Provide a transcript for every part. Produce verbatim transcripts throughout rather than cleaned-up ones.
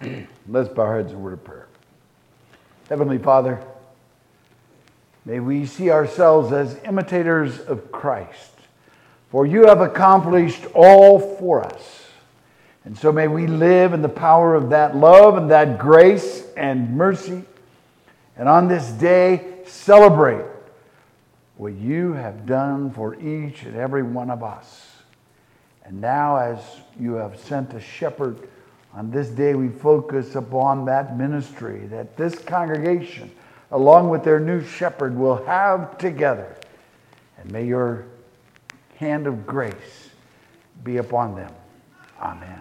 Let's bow our heads in a word of prayer. Heavenly Father, may we see ourselves as imitators of Christ, for you have accomplished all for us. And so may we live in the power of that love and that grace and mercy, and on this day celebrate what you have done for each and every one of us. And now, as you have sent a shepherd, on this day we focus upon that ministry that this congregation, along with their new shepherd, will have together. And may your hand of grace be upon them. Amen.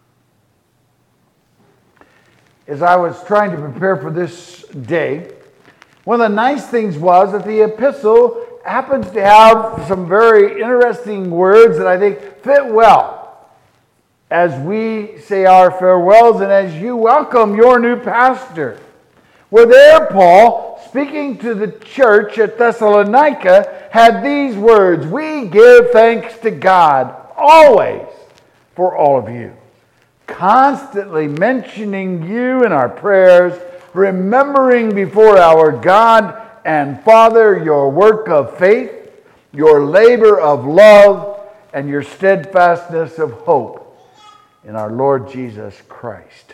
As I was trying to prepare for this day, one of the nice things was that the epistle happens to have some very interesting words that I think fit well as we say our farewells and as you welcome your new pastor. Where there, Paul, speaking to the church at Thessalonica, had these words: "We give thanks to God always for all of you, constantly mentioning you in our prayers, remembering before our God and Father your work of faith, your labor of love, and your steadfastness of hope in our Lord Jesus Christ."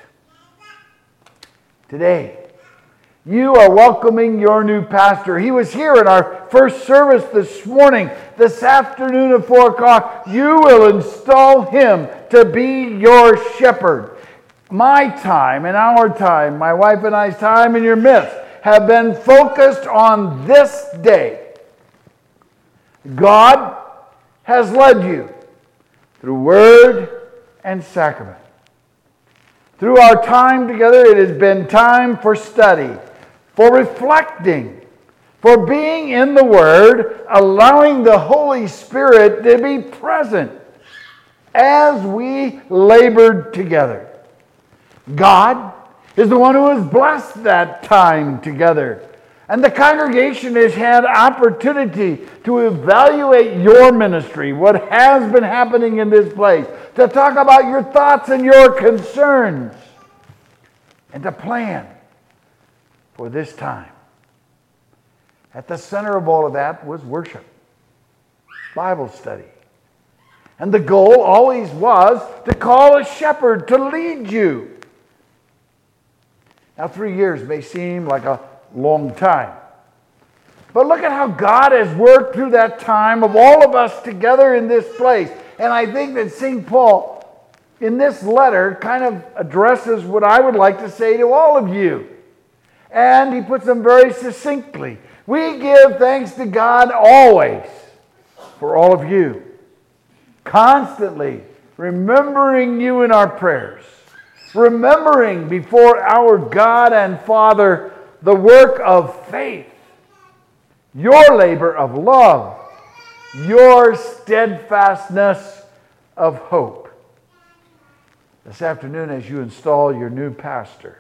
Today, you are welcoming your new pastor. He was here in our first service this morning. This afternoon at four o'clock, you will install him to be your shepherd. My time and our time, my wife and I's time in your midst, have been focused on this day. God has led you through word and sacrament. Through our time together, it has been time for study, for reflecting, for being in the Word, allowing the Holy Spirit to be present as we labored together. God is the one who has blessed that time together. And the congregation has had opportunity to evaluate your ministry, what has been happening in this place, to talk about your thoughts and your concerns, and to plan for this time. At the center of all of that was worship, Bible study. And the goal always was to call a shepherd to lead you. Now, three years may seem like a long time. But look at how God has worked through that time of all of us together in this place. And I think that Saint Paul, in this letter, kind of addresses what I would like to say to all of you. And he puts them very succinctly. We give thanks to God always for all of you, constantly remembering you in our prayers, remembering before our God and Father the work of faith, your labor of love, your steadfastness of hope. This afternoon, as you install your new pastor,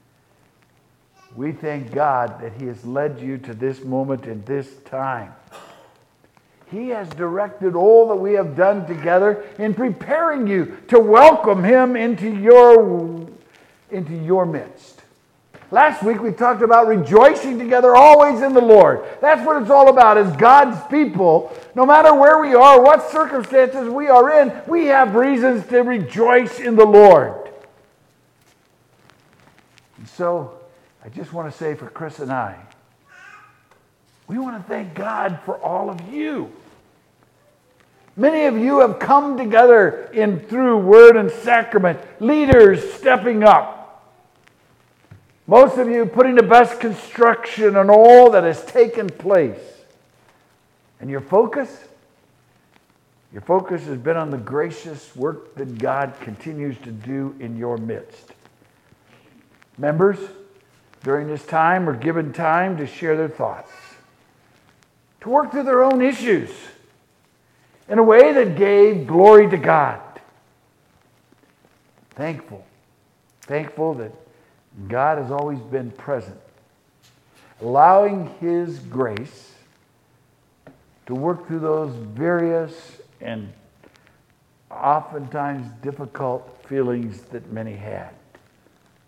we thank God that he has led you to this moment in this time. He has directed all that we have done together in preparing you to welcome him into your, into your midst. Last week we talked about rejoicing together always in the Lord. That's what it's all about. As God's people, no matter where we are, what circumstances we are in, we have reasons to rejoice in the Lord. And so, I just want to say for Chris and I, we want to thank God for all of you. Many of you have come together in through word and sacrament, leaders stepping up. Most of you putting the best construction on all that has taken place. And your focus? Your focus has been on the gracious work that God continues to do in your midst. Members, during this time, are given time to share their thoughts, to work through their own issues in a way that gave glory to God. Thankful, thankful that God has always been present, allowing His grace to work through those various and oftentimes difficult feelings that many had.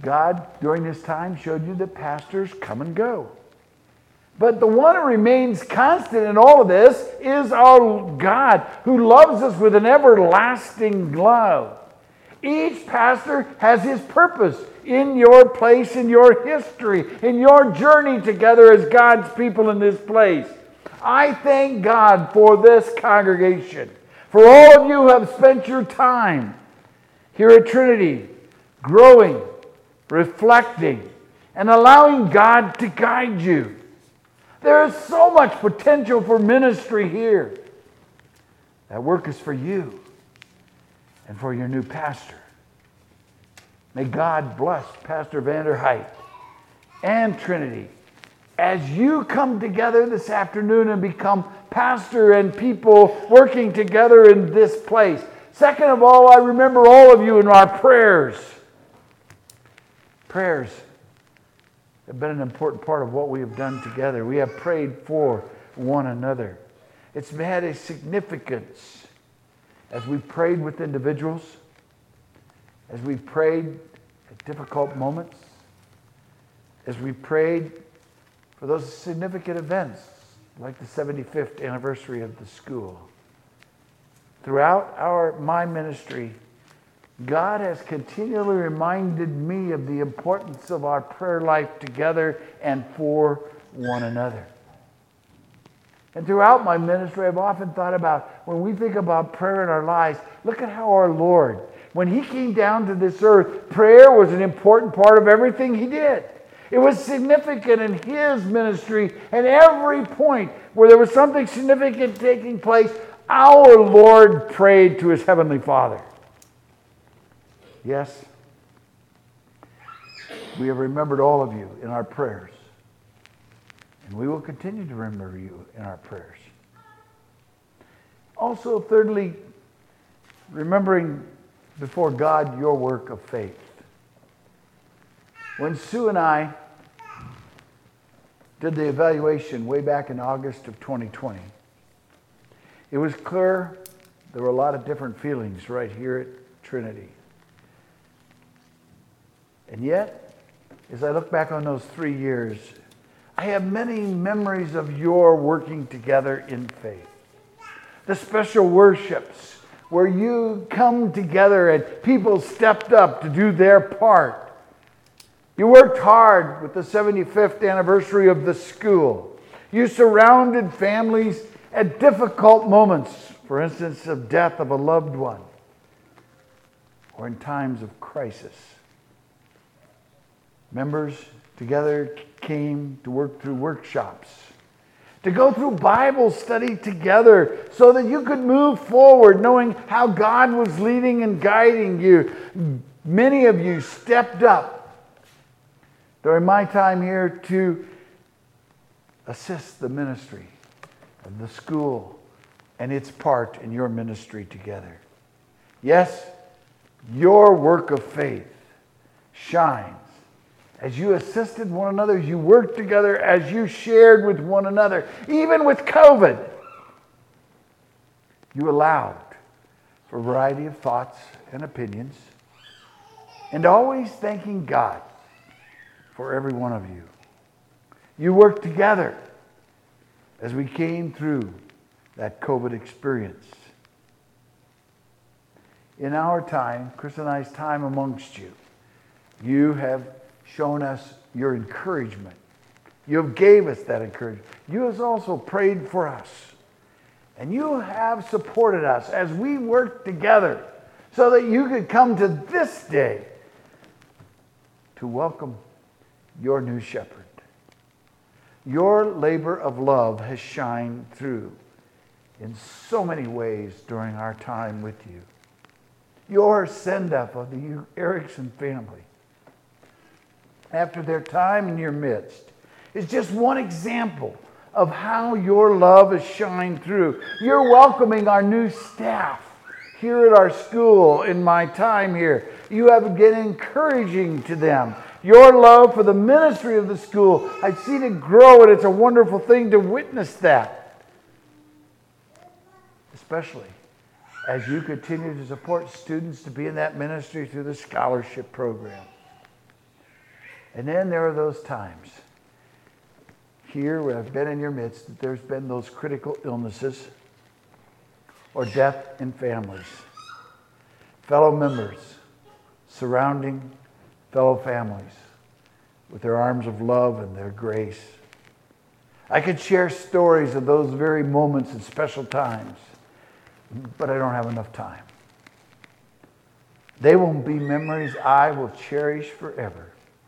God, during this time, showed you that pastors come and go. But the one who remains constant in all of this is our God, who loves us with an everlasting love. Each pastor has his purpose in your place, in your history, in your journey together as God's people in this place. I thank God for this congregation, for all of you who have spent your time here at Trinity, growing, reflecting, and allowing God to guide you. There is so much potential for ministry here. That work is for you and for your new pastor. May God bless Pastor Vanderheit and Trinity as you come together this afternoon and become pastor and people working together in this place. Second of all, I remember all of you in our prayers. Prayers have been an important part of what we have done together. We have prayed for one another. It's had a significance as we prayed with individuals, as we prayed at difficult moments, as we prayed for those significant events like the seventy-fifth anniversary of the school. Throughout our my ministry, God has continually reminded me of the importance of our prayer life together and for one another. And throughout my ministry, I've often thought about, when we think about prayer in our lives, look at how our Lord, when He came down to this earth, prayer was an important part of everything He did. It was significant in His ministry, and every point where there was something significant taking place, our Lord prayed to His Heavenly Father. Yes, we have remembered all of you in our prayers. And we will continue to remember you in our prayers. Also, thirdly, remembering before God your work of faith. When Sue and I did the evaluation way back in August of twenty twenty, it was clear there were a lot of different feelings right here at Trinity. And yet, as I look back on those three years, I have many memories of your working together in faith. The special worships where you come together and people stepped up to do their part. You worked hard with the seventy-fifth anniversary of the school. You surrounded families at difficult moments, for instance, of death of a loved one, or in times of crisis. Members together came to work through workshops, to go through Bible study together so that you could move forward knowing how God was leading and guiding you. Many of you stepped up during my time here to assist the ministry of the school and its part in your ministry together. Yes, your work of faith shines as you assisted one another, as you worked together, as you shared with one another. Even with COVID, you allowed for a variety of thoughts and opinions, and always thanking God for every one of you. You worked together as we came through that COVID experience. In our time, Chris and I's time amongst you, you have shown us your encouragement. You have gave us that encouragement. You have also prayed for us. And you have supported us as we worked together so that you could come to this day to welcome your new shepherd. Your labor of love has shined through in so many ways during our time with you. Your send-up of the Erickson family after their time in your midst is just one example of how your love has shined through. You're welcoming our new staff here at our school in my time here. You have been encouraging to them. Your love for the ministry of the school, I've seen it grow, and it's a wonderful thing to witness that. Especially as you continue to support students to be in that ministry through the scholarship program. And then there are those times here where I've been in your midst that there's been those critical illnesses or death in families. Fellow members surrounding fellow families with their arms of love and their grace. I could share stories of those very moments and special times, but I don't have enough time. They will be memories I will cherish forever.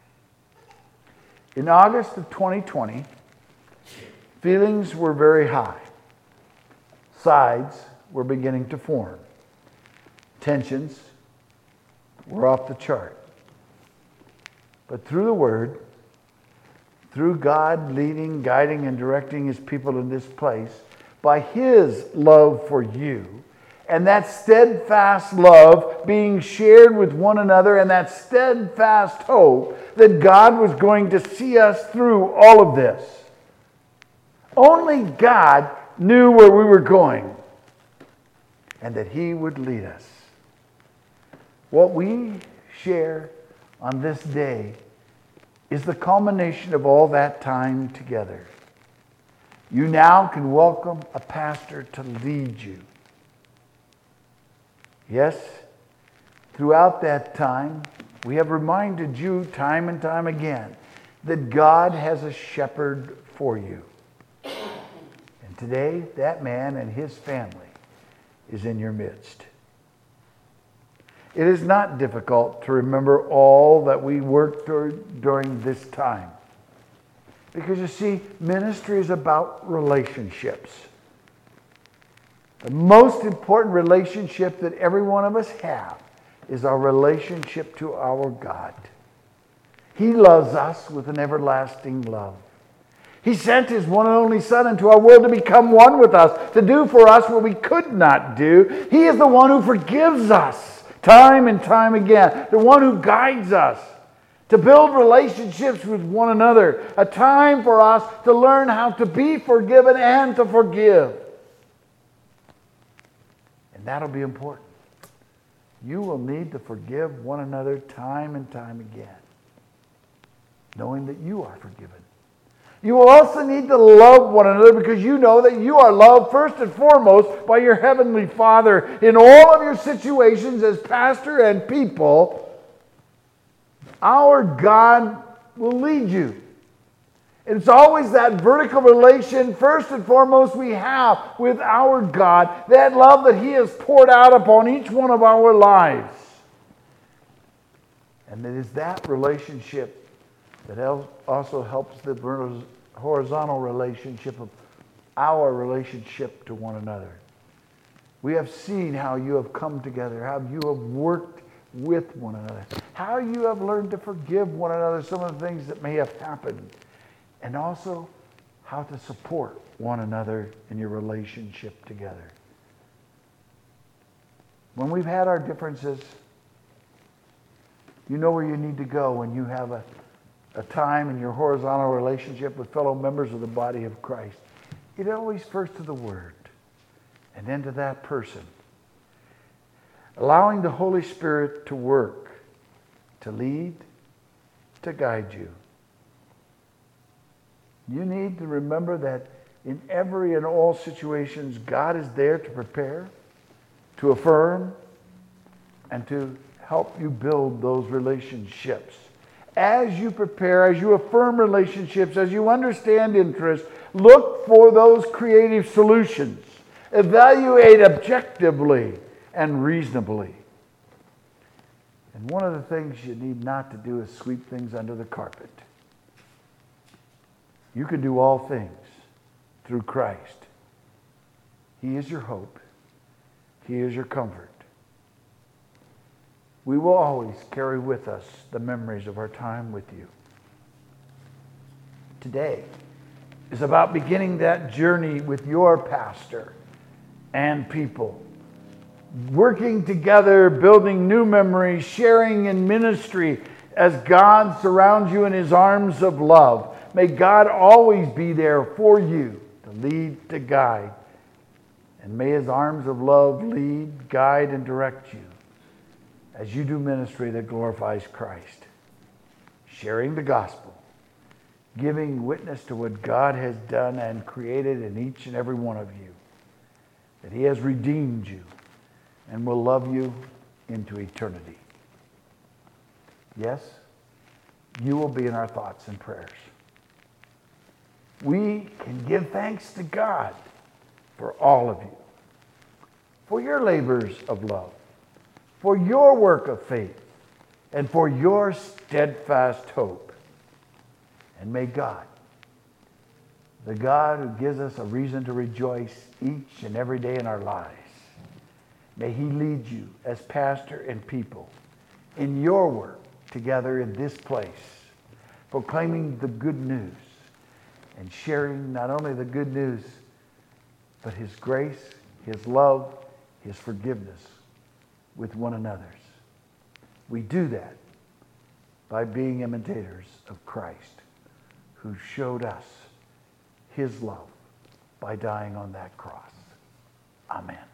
In August of twenty twenty, feelings were very high. Sides were beginning to form. Tensions were off the chart. But through the Word, through God leading, guiding, and directing His people in this place, by His love for you, and that steadfast love being shared with one another, and that steadfast hope that God was going to see us through all of this. Only God knew where we were going, and that He would lead us. What we share on this day is the culmination of all that time together. You now can welcome a pastor to lead you. Yes, throughout that time, we have reminded you time and time again that God has a shepherd for you. And today, that man and his family is in your midst. It is not difficult to remember all that we worked during this time. Because you see, ministry is about relationships. The most important relationship that every one of us have is our relationship to our God. He loves us with an everlasting love. He sent His one and only Son into our world to become one with us, to do for us what we could not do. He is the one who forgives us time and time again, the one who guides us to build relationships with one another, a time for us to learn how to be forgiven and to forgive. And that'll be important. You will need to forgive one another time and time again, knowing that you are forgiven. You will also need to love one another because you know that you are loved first and foremost by your Heavenly Father in all of your situations as pastor and people. Our God will lead you. It's always that vertical relation, first and foremost, we have with our God, that love that He has poured out upon each one of our lives. And it is that relationship that also helps the horizontal relationship of our relationship to one another. We have seen how you have come together, how you have worked with one another, how you have learned to forgive one another some of the things that may have happened, and also how to support one another in your relationship together. When we've had our differences, you know where you need to go when you have a, a time in your horizontal relationship with fellow members of the body of Christ. It always first to the Word, and then to that person. Allowing the Holy Spirit to work, to lead, to guide you. You need to remember that in every and all situations, God is there to prepare, to affirm, and to help you build those relationships. As you prepare, as you affirm relationships, as you understand interests, look for those creative solutions. Evaluate objectively and reasonably. And one of the things you need not to do is sweep things under the carpet. You can do all things through Christ. He is your hope. He is your comfort. We will always carry with us the memories of our time with you. Today is about beginning that journey with your pastor and people. Working together, building new memories, sharing in ministry as God surrounds you in His arms of love. May God always be there for you to lead, to guide. And may His arms of love lead, guide, and direct you as you do ministry that glorifies Christ. sharing the gospel, giving witness to what God has done and created in each and every one of you, that he has redeemed you and will love you into eternity. Yes, you will be in our thoughts and prayers. We can give thanks to God for all of you, for your labors of love, for your work of faith, and for your steadfast hope. And may God, the God who gives us a reason to rejoice each and every day in our lives, may he lead you as pastor and people in your work together in this place, proclaiming the good news and sharing not only the good news, but his grace, his love, his forgiveness with one another. We do that by being imitators of Christ, who showed us his love by dying on that cross. Amen.